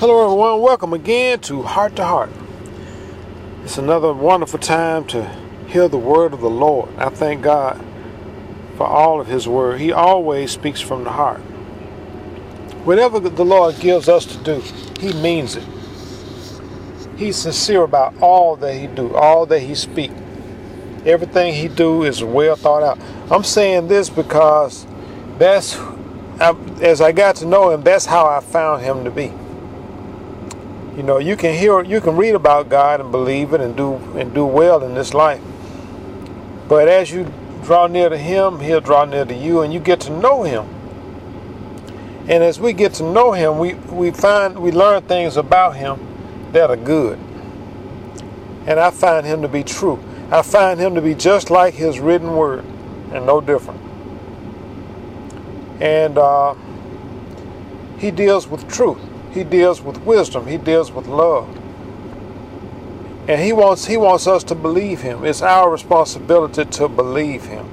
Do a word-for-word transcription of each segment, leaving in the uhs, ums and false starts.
Hello everyone, welcome again to Heart to Heart. It's another wonderful time to hear the word of the Lord. I thank God for all of his word. He always speaks from the heart. Whatever the Lord gives us to do, he means it. He's sincere about all that he do, all that he speak. Everything he do is well thought out. I'm saying this because that's, as I got to know him, that's how I found him to be. You know, you can hear, you can read about God and believe it and do and do well in this life. But as you draw near to him, he'll draw near to you, and you get to know him. And as we get to know him, we, we find we learn things about him that are good. And I find him to be true. I find him to be just like his written word and no different. And uh, he deals with truth. He deals with wisdom. He deals with love. And he wants he wants us to believe him. It's our responsibility to believe him.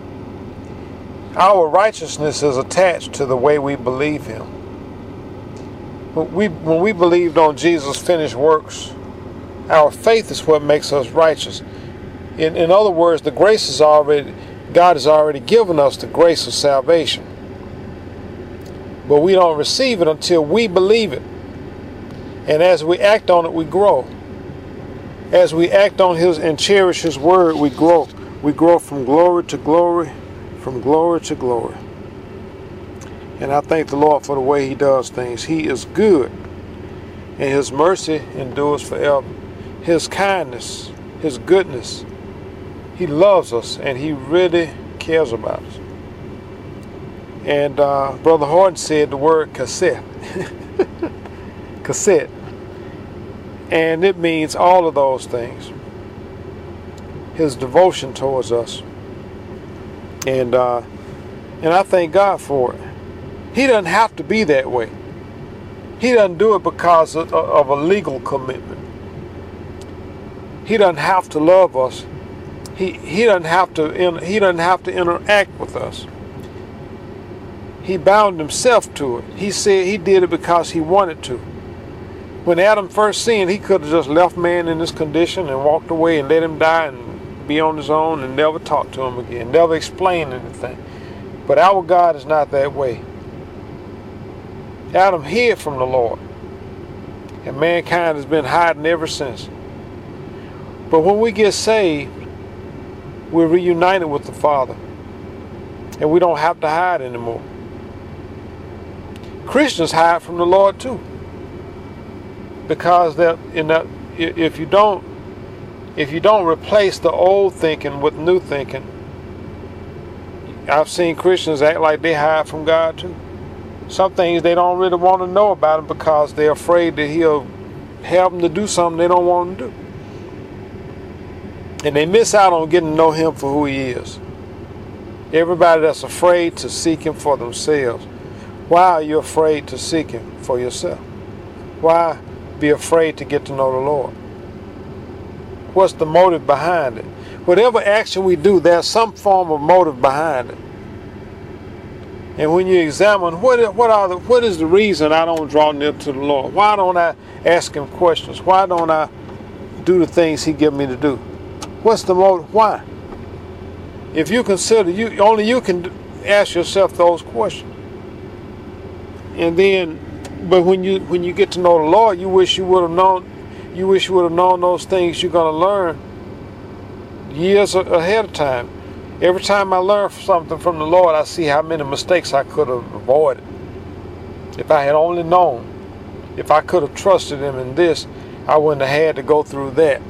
Our righteousness is attached to the way we believe him. When we, when we believed on Jesus' finished works, our faith is what makes us righteous. In, in other words, the grace is already, God has already given us the grace of salvation. But we don't receive it until we believe it. And as we act on it, we grow. As we act on his and cherish his word, we grow. We grow from glory to glory, from glory to glory. And I thank the Lord for the way he does things. He is good, and his mercy endures forever. His kindness, his goodness, he loves us, and he really cares about us. And uh, Brother Horton said the word cassette. Cassette. And it means all of those things. His devotion towards us. And uh, and I thank God for it. He doesn't have to be that way. He doesn't do it because of, of a legal commitment. He doesn't have to love us. He he doesn't have to he doesn't have to interact with us. He bound himself to it. He said he did it because he wanted to. When Adam first sinned, he could have just left man in this condition and walked away and let him die and be on his own and never talk to him again, never explain anything. But our God is not that way. Adam hid from the Lord, and mankind has been hiding ever since. But when we get saved, we're reunited with the Father, and we don't have to hide anymore. Christians hide from the Lord too, because that in that if you don't if you don't replace the old thinking with new thinking, I've seen Christians act like they hide from God too. Some things they don't really want to know about him because they're afraid that he'll have them to do something they don't want them to do, and they miss out on getting to know him for who he is. Everybody that's afraid to seek him for themselves. Why are you afraid to seek him for yourself? Why be afraid to get to know the Lord? What's the motive behind it? Whatever action we do, there's some form of motive behind it. And when you examine what what are the what is the reason I don't draw near to the Lord? Why don't I ask him questions? Why don't I do the things he gives me to do? What's the motive? Why? If you consider, you only you can ask yourself those questions. And then, but when you when you get to know the Lord, you wish you would have known, you wish you would have known those things you're going to learn years ahead of time. Every time I learn something from the Lord, I see how many mistakes I could have avoided. If I had only known, if I could have trusted him in this, I wouldn't have had to go through that.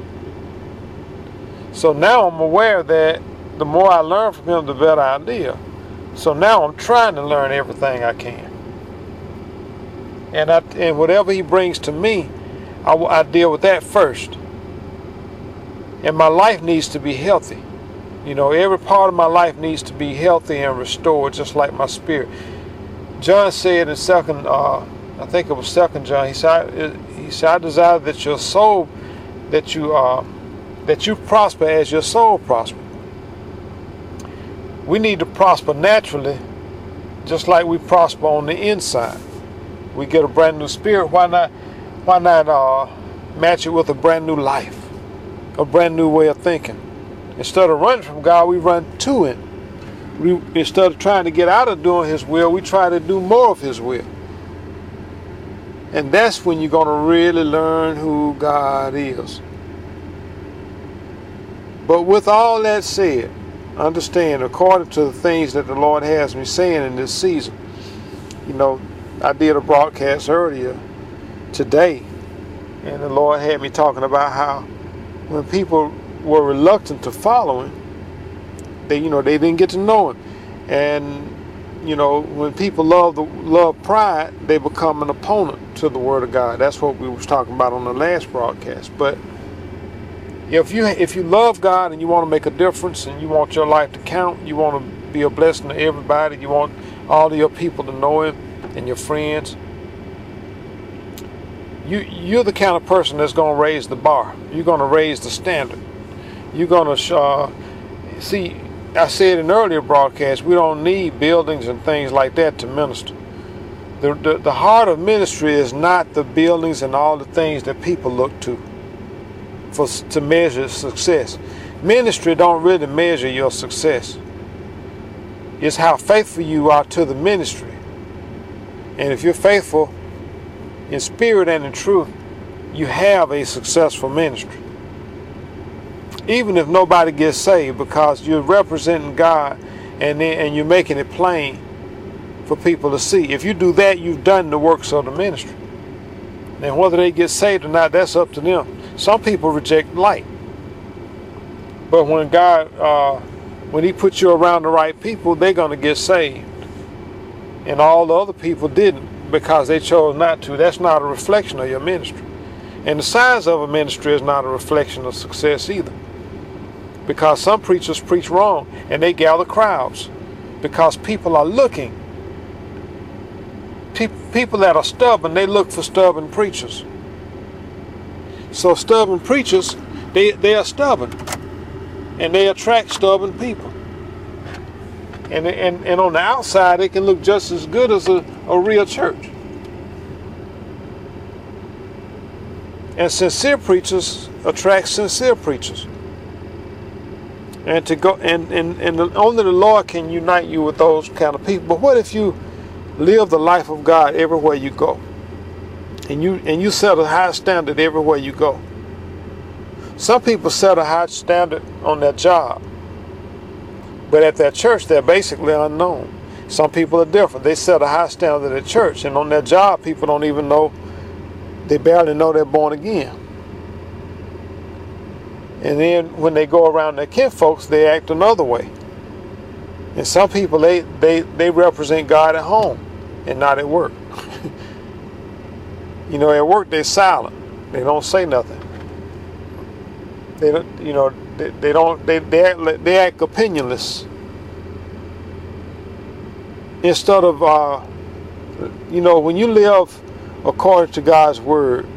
So now I'm aware that the more I learn from him, the better I deal. So now I'm trying to learn everything I can. And, I, and whatever he brings to me, I, I deal with that first. And my life needs to be healthy. You know, every part of my life needs to be healthy and restored, just like my spirit. John said in second, uh, I think it was Second John. He said, "He said, I desire that your soul, that you, uh, that you prosper as your soul prosper." We need to prosper naturally, just like we prosper on the inside. We get a brand new spirit. Why not? Why not uh, match it with a brand new life, a brand new way of thinking? Instead of running from God, we run to Him. We, instead of trying to get out of doing His will, we try to do more of His will. And that's when you're going to really learn who God is. But with all that said, understand, according to the things that the Lord has me saying in this season, you know, I did a broadcast earlier today, and the Lord had me talking about how when people were reluctant to follow Him, they, you know, they didn't get to know Him. And, you know, when people love the love pride, they become an opponent to the Word of God. That's what we was talking about on the last broadcast. But if you if you love God and you want to make a difference and you want your life to count, you want to be a blessing to everybody, you want all of your people to know Him and your friends, you you're the kind of person that's going to raise the bar. You're going to raise the standard. You're going to uh, see. I said in earlier broadcasts, we don't need buildings and things like that to minister. The, the, the heart of ministry is not the buildings and all the things that people look to for to measure success. Ministry don't really measure your success. It's how faithful you are to the ministry. And if you're faithful in spirit and in truth, you have a successful ministry. Even if nobody gets saved, because you're representing God and then, and you're making it plain for people to see. If you do that, you've done the works of the ministry. And whether they get saved or not, that's up to them. Some people reject light. But when God, uh, when He puts you around the right people, they're going to get saved. And all the other people didn't because they chose not to. That's not a reflection of your ministry. And the size of a ministry is not a reflection of success either. Because some preachers preach wrong and they gather crowds because people are looking. Pe- people that are stubborn, they look for stubborn preachers. So stubborn preachers, they, they are stubborn and they attract stubborn people. And, and, and on the outside, it can look just as good as a, a real church. And sincere preachers attract sincere preachers. And to go and, and, and only the Lord can unite you with those kind of people. But what if you live the life of God everywhere you go? And you and you set a high standard everywhere you go. Some people set a high standard on their job. But at their church, they're basically unknown. Some people are different. They set a high standard at church. And on their job, people don't even know. They barely know they're born again. And then when they go around their kinfolks, they act another way. And some people, they, they, they represent God at home and not at work. You know, at work, they're silent. They don't say nothing. They don't, you know, they, they don't, they, they, act, they act opinionless. Instead of, uh, you know, when you live according to God's word,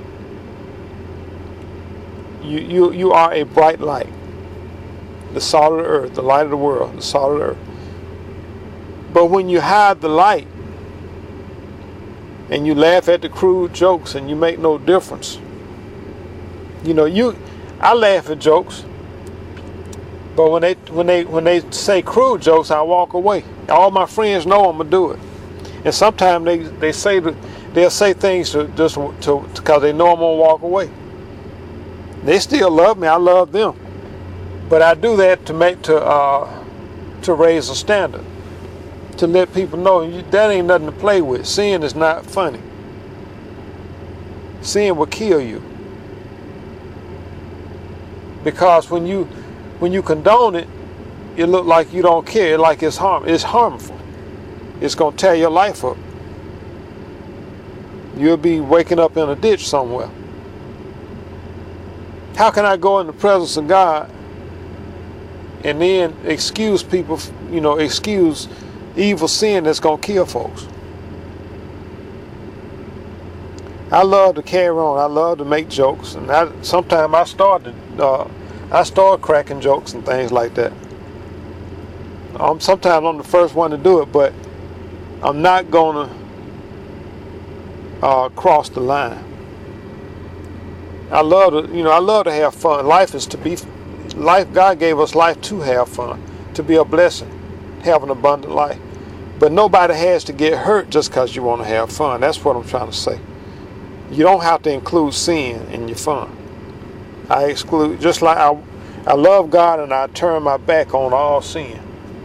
You, you, you are a bright light, the salt of the earth, the light of the world, the salt of the earth. But when you hide the light and you laugh at the crude jokes and you make no difference, you know, you, I laugh at jokes, but when they when they when they say crude jokes, I walk away. All my friends know I'm gonna do it, and sometimes they they say that they'll say things to just to because they know I'm gonna walk away. They still love me. I love them, but I do that to make to uh, to raise a standard, to let people know you, that ain't nothing to play with. Sin is not funny. Sin will kill you, because when you when you condone it, it look like you don't care, like it's harm. It's harmful. It's gonna tear your life up. You'll be waking up in a ditch somewhere. How can I go in the presence of God and then excuse people, you know, excuse evil sin that's going to kill folks? I love to carry on. I love to make jokes. And I, sometimes I started, uh, I start cracking jokes and things like that. Um, sometimes I'm the first one to do it, but I'm not going to uh, cross the line. I love to, you know, I love to have fun. Life is to be, life. God gave us life to have fun, to be a blessing, have an abundant life. But nobody has to get hurt just because you want to have fun. That's what I'm trying to say. You don't have to include sin in your fun. I exclude, just like I, I love God and I turn my back on all sin.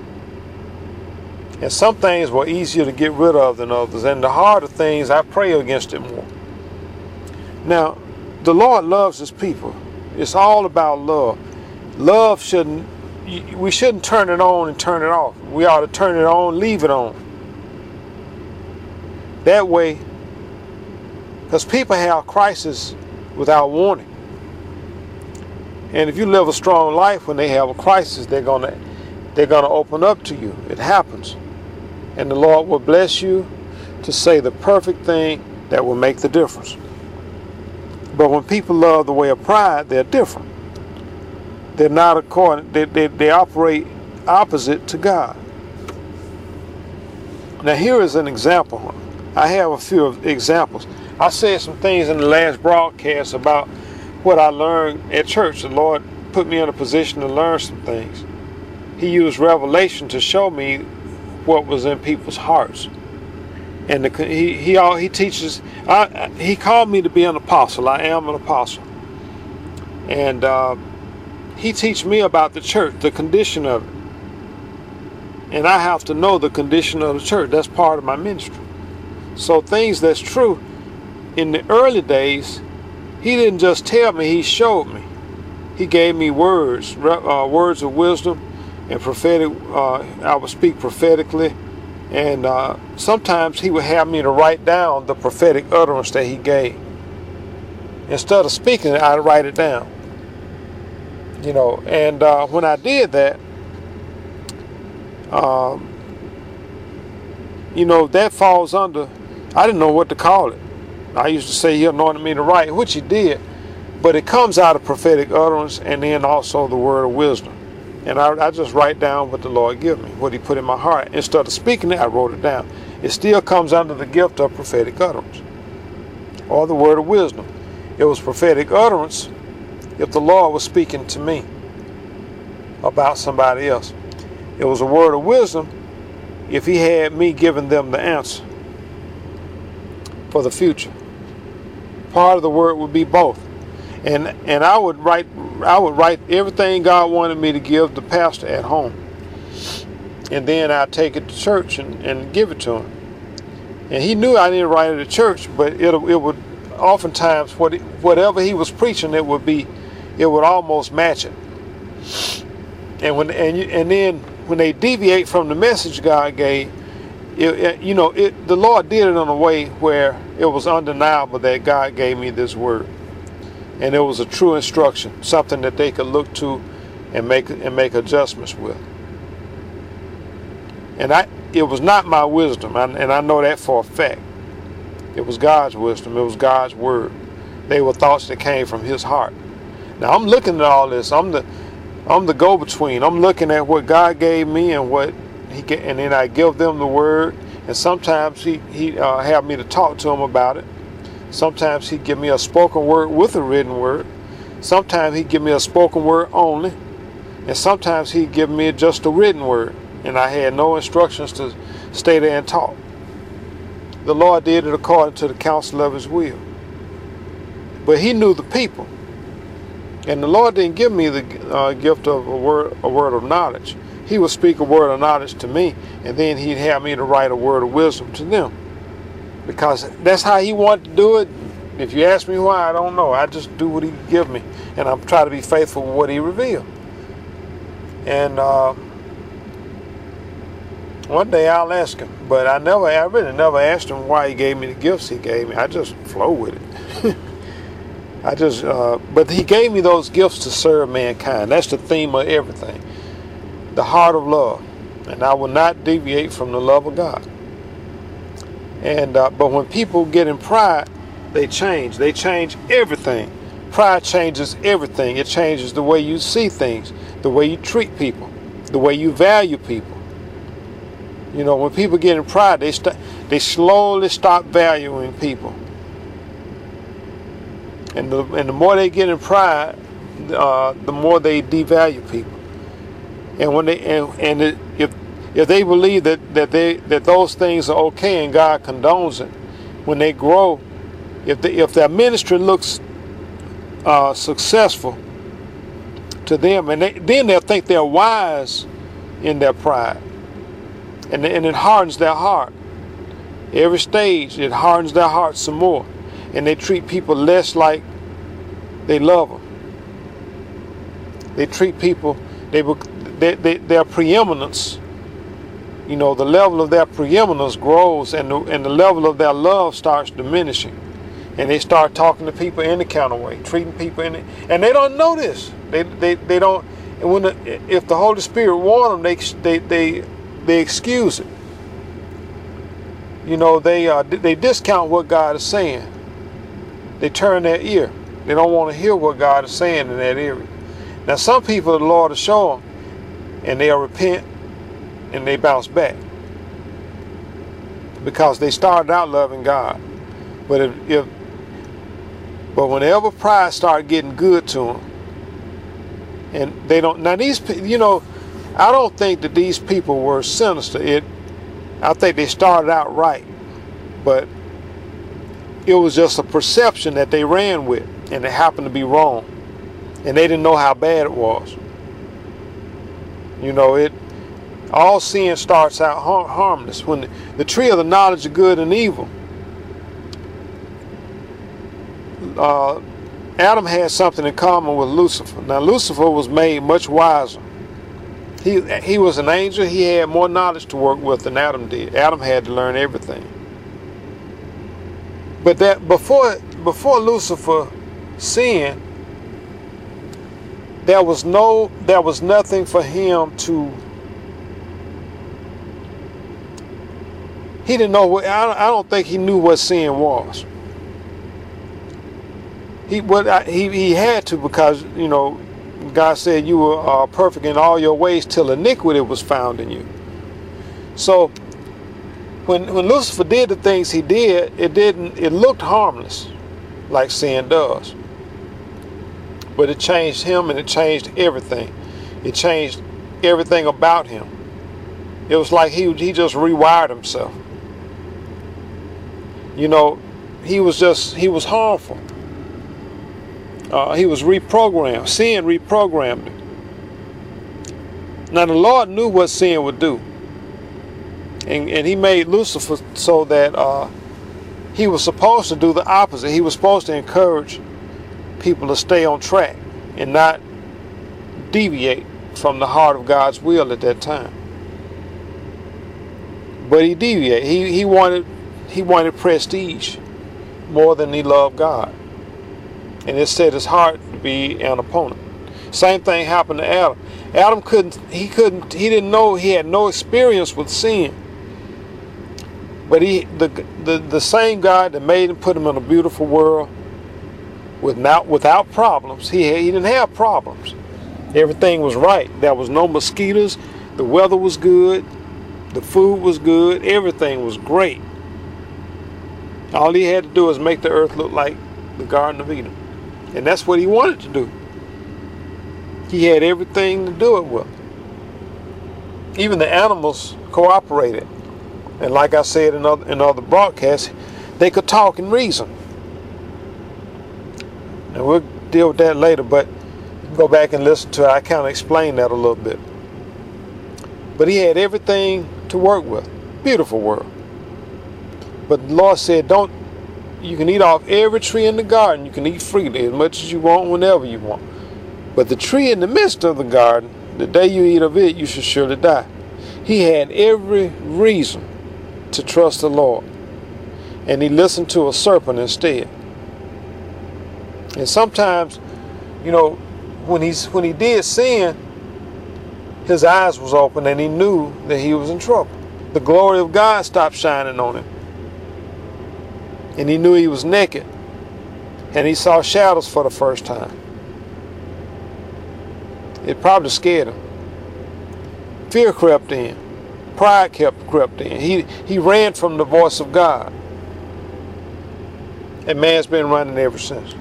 And some things were easier to get rid of than others. And the harder things, I pray against it more. Now, the Lord loves his people. It's all about love. Love shouldn't, we shouldn't turn it on and turn it off. We ought to turn it on, leave it on. That way, because people have crises without warning. And if you live a strong life, when they have a crisis, they're gonna they're gonna open up to you. It happens. And the Lord will bless you to say the perfect thing that will make the difference. But when people love the way of pride, they're different. They're not according, they, they, they operate opposite to God. Now here is an example. I have a few examples. I said some things in the last broadcast about what I learned at church. The Lord put me in a position to learn some things. He used revelation to show me what was in people's hearts. And the, he he all he teaches. I, he called me to be an apostle. I am an apostle, and uh, he teach me about the church, the condition of it. And I have to know the condition of the church. That's part of my ministry. So things that's true in the early days, he didn't just tell me, he showed me. He gave me words, uh, words of wisdom and prophetic. Uh, I would speak prophetically. And uh, sometimes he would have me to write down the prophetic utterance that he gave. Instead of speaking it, I'd write it down. You know, and uh, when I did that, um, you know, that falls under, I didn't know what to call it. I used to say he anointed me to write, which he did, but it comes out of prophetic utterance and then also the word of wisdom. And I, I just write down what the Lord gave me, what he put in my heart. Instead of speaking it, I wrote it down. It still comes under the gift of prophetic utterance or the word of wisdom. It was prophetic utterance if the Lord was speaking to me about somebody else. It was a word of wisdom if he had me giving them the answer for the future. Part of the word would be both. And and I would write I would write everything God wanted me to give the pastor at home. And then I'd take it to church and, and give it to him. And he knew I didn't write it at church, but it it would oftentimes what it, whatever he was preaching, it would be it would almost match it. And when and you, and then when they deviate from the message God gave, it, it, you know, it the Lord did it in a way where it was undeniable that God gave me this word. And it was a true instruction, something that they could look to and make and make adjustments with. And I, it was not my wisdom, and I know that for a fact. It was God's wisdom. It was God's word. They were thoughts that came from His heart. Now I'm looking at all this. I'm the, I'm the go-between. I'm looking at what God gave me and what He gave, and then I give them the word. And sometimes He He uh, have me to talk to them about it. Sometimes He'd give me a spoken word with a written word. Sometimes He'd give me a spoken word only. And sometimes He'd give me just a written word. And I had no instructions to stay there and talk. The Lord did it according to the counsel of His will. But He knew the people. And the Lord didn't give me the uh, gift of a word, a word of knowledge. He would speak a word of knowledge to me, and then He'd have me to write a word of wisdom to them. Because that's how He wanted to do it. If you ask me why, I don't know. I just do what He give me. And I'm trying to be faithful with what He revealed. And uh, one day I'll ask Him. But I never, I really never asked Him why He gave me the gifts He gave me. I just flow with it. I just, uh, but He gave me those gifts to serve mankind. That's the theme of everything. The heart of love. And I will not deviate from the love of God. And uh, but when people get in pride, they change. They change everything. Pride changes everything. It changes the way you see things, the way you treat people, the way you value people. You know, when people get in pride, they st- they slowly stop valuing people. And the, and the more they get in pride, uh, the more they devalue people. And when they and, and it, if if they believe that that they that those things are okay and God condones it, when they grow, if the, if their ministry looks uh, successful to them, and they, then they'll think they're wise in their pride, and and it hardens their heart. Every stage it hardens their heart some more, and they treat people less like they love them. They treat people they, they, they their preeminence. You know, the level of their preeminence grows, and the, and the level of their love starts diminishing, and they start talking to people any kind of way, treating people in it, and they don't know this. They they, they don't. And when the, if the Holy Spirit warn them, they they they they excuse it. You know, they uh, they discount what God is saying. They turn their ear. They don't want to hear what God is saying in that area. Now, some people the Lord will show them, and they'll repent, and they bounce back because they started out loving God. But if, if but whenever pride started getting good to them, and they don't now these you know, I don't think that these people were sinister. It, I think they started out right, but it was just a perception that they ran with, and it happened to be wrong, and they didn't know how bad it was. You know, it. All sin starts out har harmless. When the, the tree of the knowledge of good and evil, uh, Adam had something in common with Lucifer. Now, Lucifer was made much wiser. He he was an angel. He had more knowledge to work with than Adam did. Adam had to learn everything. But that before before Lucifer sinned, there was no there was nothing for him to. He didn't know what. I don't think he knew what sin was. He what he he had to, because you know God said you were uh, perfect in all your ways till iniquity was found in you. So when when Lucifer did the things he did, it didn't. It looked harmless, like sin does. But it changed him, and it changed everything. It changed everything about him. It was like he he just rewired himself. You know, he was just, he was harmful. Uh, he was reprogrammed. Sin reprogrammed him. Now the Lord knew what sin would do. And, and he made Lucifer so that uh, he was supposed to do the opposite. He was supposed to encourage people to stay on track and not deviate from the heart of God's will at that time. But he deviated. He, he wanted He wanted prestige more than he loved God. And it set his heart to be an opponent. Same thing happened to Adam. Adam couldn't, he couldn't, he didn't know, he had no experience with sin. But he, the, the, the same God that made him, put him in a beautiful world without, without problems. He, had, he didn't have problems. Everything was right. There was no mosquitoes. The weather was good. The food was good. Everything was great. All he had to do was make the earth look like the Garden of Eden. And that's what he wanted to do. He had everything to do it with. Even the animals cooperated. And like I said in other, in other broadcasts, they could talk and reason. And we'll deal with that later, but go back and listen to it. I kind of explained that a little bit. But he had everything to work with. Beautiful world. But the Lord said, don't, you can eat off every tree in the garden. You can eat freely as much as you want, whenever you want. But the tree in the midst of the garden, the day you eat of it, you should surely die. He had every reason to trust the Lord. And he listened to a serpent instead. And sometimes, you know, when he's when he did sin, his eyes was open and he knew that he was in trouble. The glory of God stopped shining on him. And he knew he was naked. And he saw shadows for the first time. It probably scared him. Fear crept in. Pride kept crept in. He, he ran from the voice of God. And man's been running ever since.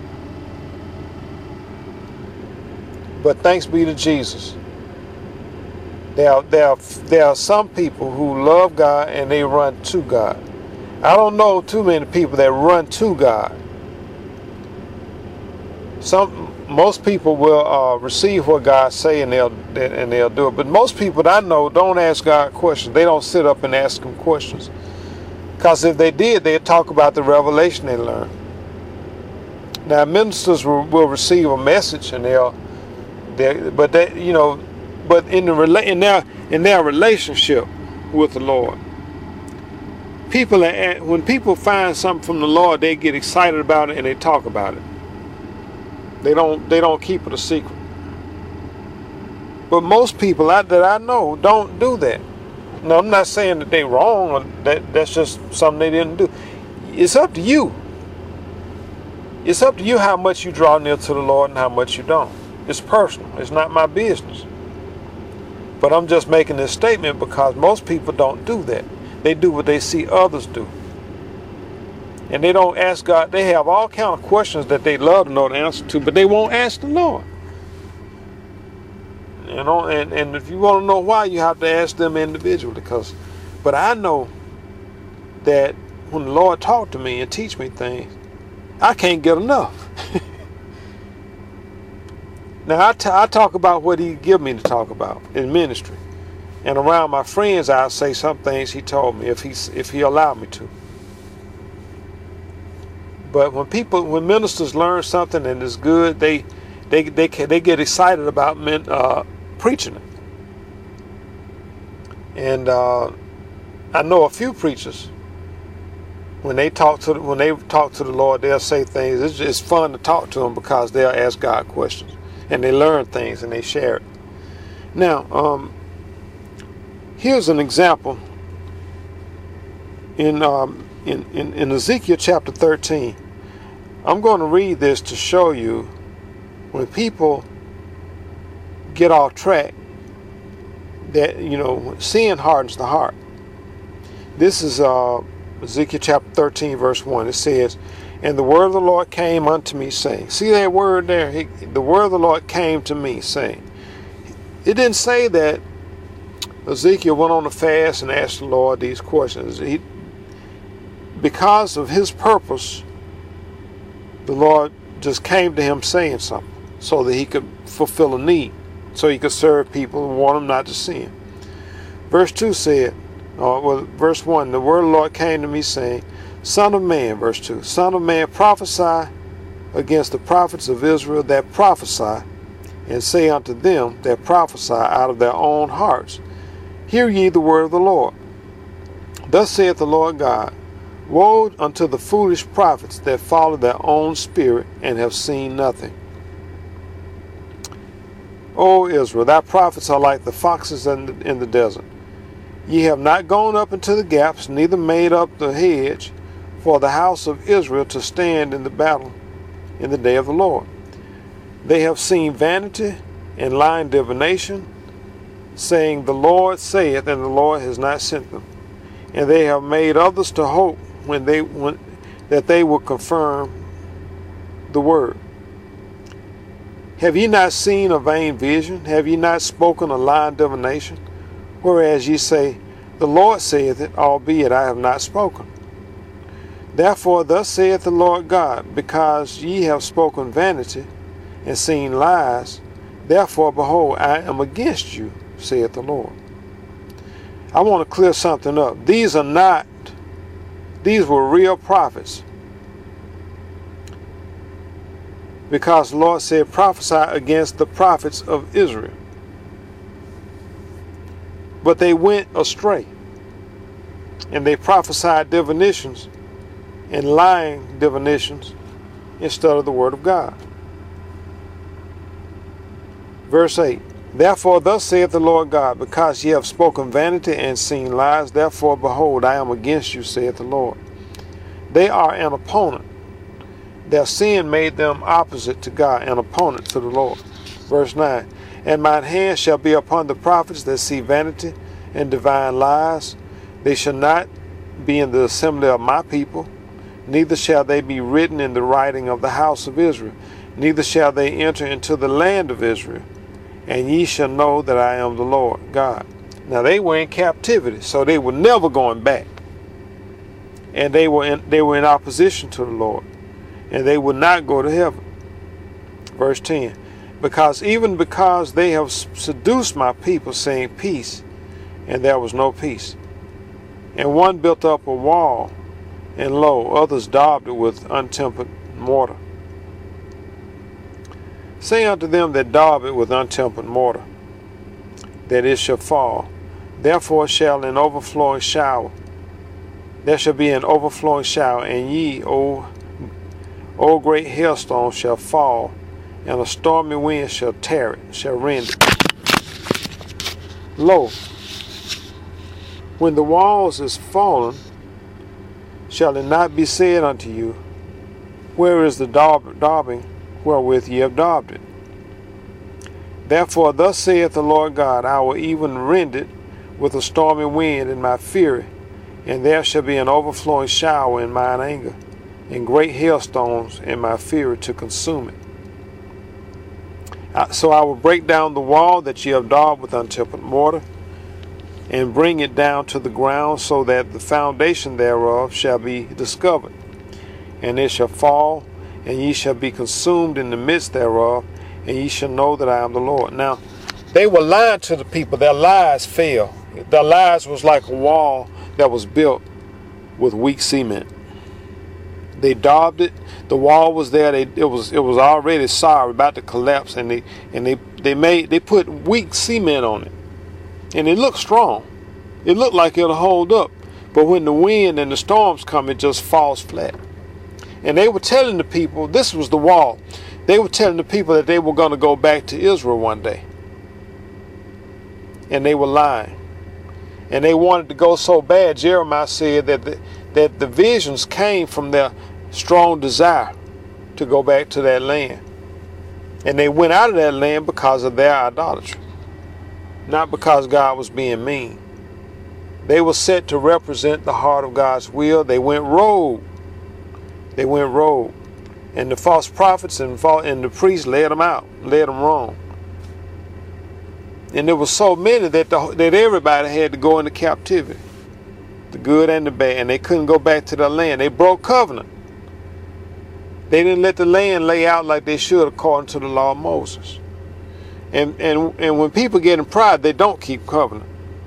But thanks be to Jesus. There are, there, are, there are some people who love God and they run to God. I don't know too many people that run to God. Some, most people will uh, receive what God say and they'll and they'll do it. But most people that I know don't ask God questions. They don't sit up and ask Him questions. Because if they did, they'd talk about the revelation they learned. Now, ministers will, will receive a message and they'll, they, but they, you know, but in the rela in their in their relationship with the Lord, people are, when people find something from the Lord, they get excited about it and they talk about it. They don't they don't keep it a secret. But most people that I know don't do that. No, I'm not saying that they're wrong or that that's just something they didn't do. It's up to you. It's up to you how much you draw near to the Lord and how much you don't. It's personal. It's not my business. But I'm just making this statement because most people don't do that. They do what they see others do. And they don't ask God. They have all kind of questions that they love to know the answer to, but they won't ask the Lord. You know, and, and if you want to know why, you have to ask them individually. Because, but I know that when the Lord talk to me and teach me things, I can't get enough. Now, I, t I talk about what He give me to talk about in ministry. And around my friends, I'll say some things He told me if, he's, if He allowed me to. But when people, when ministers learn something and it's good, they they they they get excited about men, uh, preaching it. And uh, I know a few preachers. When they talk to when they talk to the Lord, they'll say things. It's it's fun to talk to them because they'll ask God questions and they learn things and they share it. Now, um, here's an example in um, in, in in Ezekiel chapter thirteen. I'm going to read this to show you when people get off track that, you know, sin hardens the heart. This is uh, Ezekiel chapter thirteen, verse one. It says, "And the word of the Lord came unto me, saying," see that word there? He, the word of the Lord came to me, saying. It didn't say that Ezekiel went on a fast and asked the Lord these questions. He, because of his purpose, the Lord just came to him saying something so that he could fulfill a need, so he could serve people and warn them not to sin. Verse two said, uh, well, verse one, the word of the Lord came to me saying, "Son of man," verse two, "Son of man, prophesy against the prophets of Israel that prophesy, and say unto them that prophesy out of their own hearts, Hear ye the word of the Lord. Thus saith the Lord God, Woe unto the foolish prophets that follow their own spirit and have seen nothing. O Israel, thy prophets are like the foxes in the, in the desert. Ye have not gone up into the gaps, neither made up the hedge for the house of Israel to stand in the battle in the day of the Lord. They have seen vanity and lying divination, saying, The Lord saith, and the Lord has not sent them. And they have made others to hope when they when, that they will confirm the word. Have ye not seen a vain vision? Have ye not spoken a lying divination? Whereas ye say, The Lord saith it, albeit I have not spoken. Therefore thus saith the Lord God, because ye have spoken vanity and seen lies, therefore behold, I am against you, saith the Lord. I want to clear something up. These are not, these were real prophets. Because the Lord said, prophesy against the prophets of Israel. But they went astray. And they prophesied divinations and lying divinations instead of the word of God. Verse eight. Therefore thus saith the Lord God, because ye have spoken vanity and seen lies, therefore behold, I am against you, saith the Lord. They are an opponent. Their sin made them opposite to God, an opponent to the Lord. Verse nine. And mine hand shall be upon the prophets that see vanity, and divine lies. They shall not be in the assembly of my people, neither shall they be written in the writing of the house of Israel, neither shall they enter into the land of Israel. And ye shall know that I am the Lord God. Now they were in captivity, so they were never going back. And they were in, they were in opposition to the Lord, and they would not go to heaven. Verse ten, because even because they have seduced my people, saying peace, and there was no peace. And one built up a wall, and lo, others daubed it with untempered mortar. Say unto them that daub it with untempered mortar, that it shall fall. Therefore shall an overflowing shower, there shall be an overflowing shower, and ye, O, o great hailstone, shall fall, and a stormy wind shall tear it, shall rend it. Lo, when the walls is fallen, shall it not be said unto you, where is the daub, daubing wherewith ye have daubed it? Therefore thus saith the Lord God, I will even rend it with a stormy wind in my fury, and there shall be an overflowing shower in mine anger, and great hailstones in my fury to consume it. So I will break down the wall that ye have daubed with untempered mortar, and bring it down to the ground, so that the foundation thereof shall be discovered. And it shall fall, and ye shall be consumed in the midst thereof, and ye shall know that I am the Lord. Now, they were lying to the people. Their lies failed. Their lies was like a wall that was built with weak cement. They daubed it. The wall was there. They, it was it was already sorry, about to collapse, and they and they they made they put weak cement on it, and it looked strong. It looked like it'll hold up, but when the wind and the storms come, it just falls flat. And they were telling the people, this was the wall. They were telling the people that they were going to go back to Israel one day, and they were lying. And they wanted to go so bad. Jeremiah said that the, that the visions came from their strong desire to go back to that land. And they went out of that land because of their idolatry, not because God was being mean. They were set to represent the heart of God's will. They went rogue. They went rogue. And the false prophets and, and the priests led them out, led them wrong. And there were so many that, the, that everybody had to go into captivity, the good and the bad, and they couldn't go back to their land. They broke covenant. They didn't let the land lay out like they should according to the law of Moses. And, and, and when people get in pride, they don't keep covenant.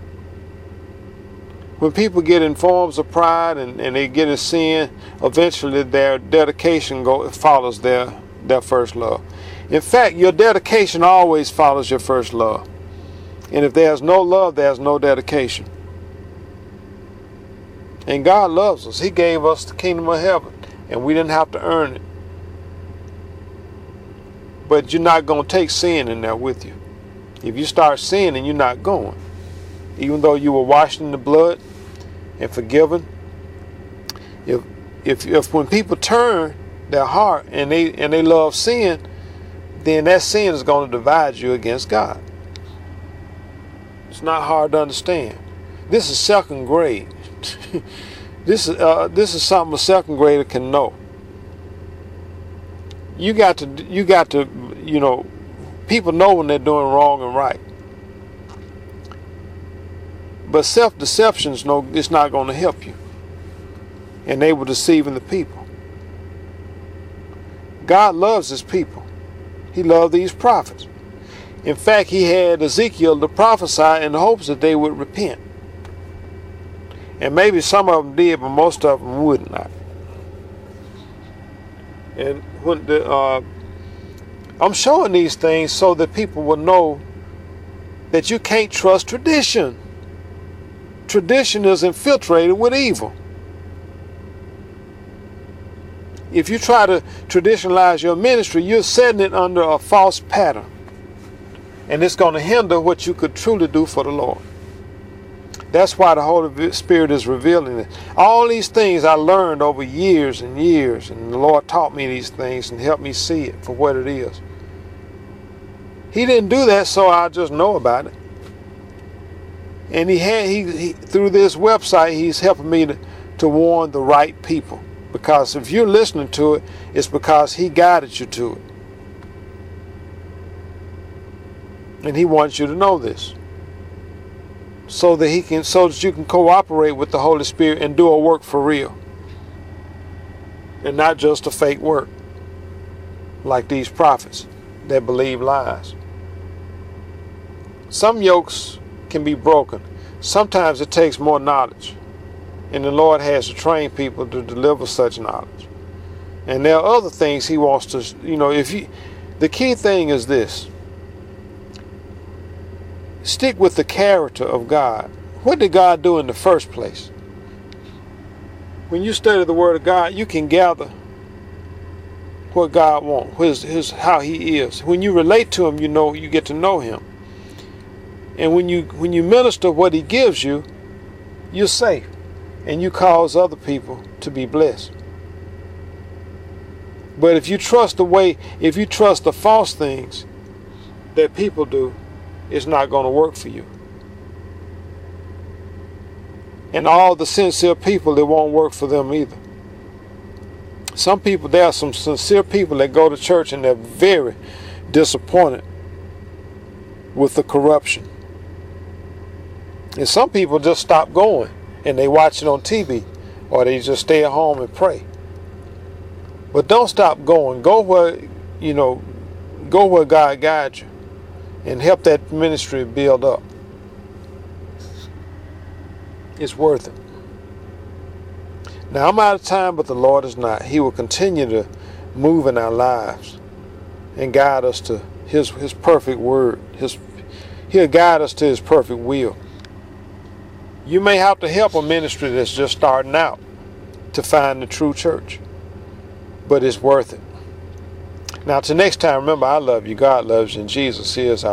When people get in forms of pride and, and they get in sin, eventually their dedication go, follows their, their first love. In fact, your dedication always follows your first love. And if there's no love, there's no dedication. And God loves us. He gave us the kingdom of heaven, and we didn't have to earn it. But you're not going to take sin in there with you. If you start sinning, you're not going. Even though you were washed in the blood and forgiven. If if if when people turn their heart and they and they love sin, then that sin is going to divide you against God. It's not hard to understand. This is second grade. this is uh, this is something a second grader can know. You got to you got to you know, people know when they're doing wrong and right. But self-deception is no, it's not going to help you. And they were deceiving the people. God loves his people. He loved these prophets. In fact, he had Ezekiel to prophesy in the hopes that they would repent. And maybe some of them did, but most of them would not. And when the, uh, I'm showing these things so that people will know that you can't trust tradition. Tradition is infiltrated with evil. If you try to traditionalize your ministry, you're setting it under a false pattern. And it's going to hinder what you could truly do for the Lord. That's why the Holy Spirit is revealing it. All these things I learned over years and years, and the Lord taught me these things and helped me see it for what it is. He didn't do that so I just know about it. And he had he, he through this website, he's helping me to, to warn the right people. Because if you're listening to it, it's because he guided you to it. And he wants you to know this. So that he can so that you can cooperate with the Holy Spirit and do a work for real. And not just a fake work. Like these prophets that believe lies. Some yokes can be broken. Sometimes it takes more knowledge. And the Lord has to train people to deliver such knowledge. And there are other things he wants to, you know, if you, the key thing is this. Stick with the character of God. What did God do in the first place? When you study the Word of God, you can gather what God wants, his, his, how he is. When you relate to him, you know, you get to know him. And when you when you minister what he gives you, you're safe. And you cause other people to be blessed. But if you trust the way, if you trust the false things that people do, it's not going to work for you. And all the sincere people, it won't work for them either. Some people, there are some sincere people that go to church and they're very disappointed with the corruption. And some people just stop going and they watch it on T V or they just stay at home and pray. But don't stop going. Go where, you know, go where God guides you and help that ministry build up. It's worth it. Now I'm out of time, but the Lord is not. He will continue to move in our lives and guide us to his, his perfect word. His, he'll guide us to his perfect will. You may have to help a ministry that's just starting out to find the true church. But it's worth it. Now, till next time, remember, I love you. God loves you. And Jesus is our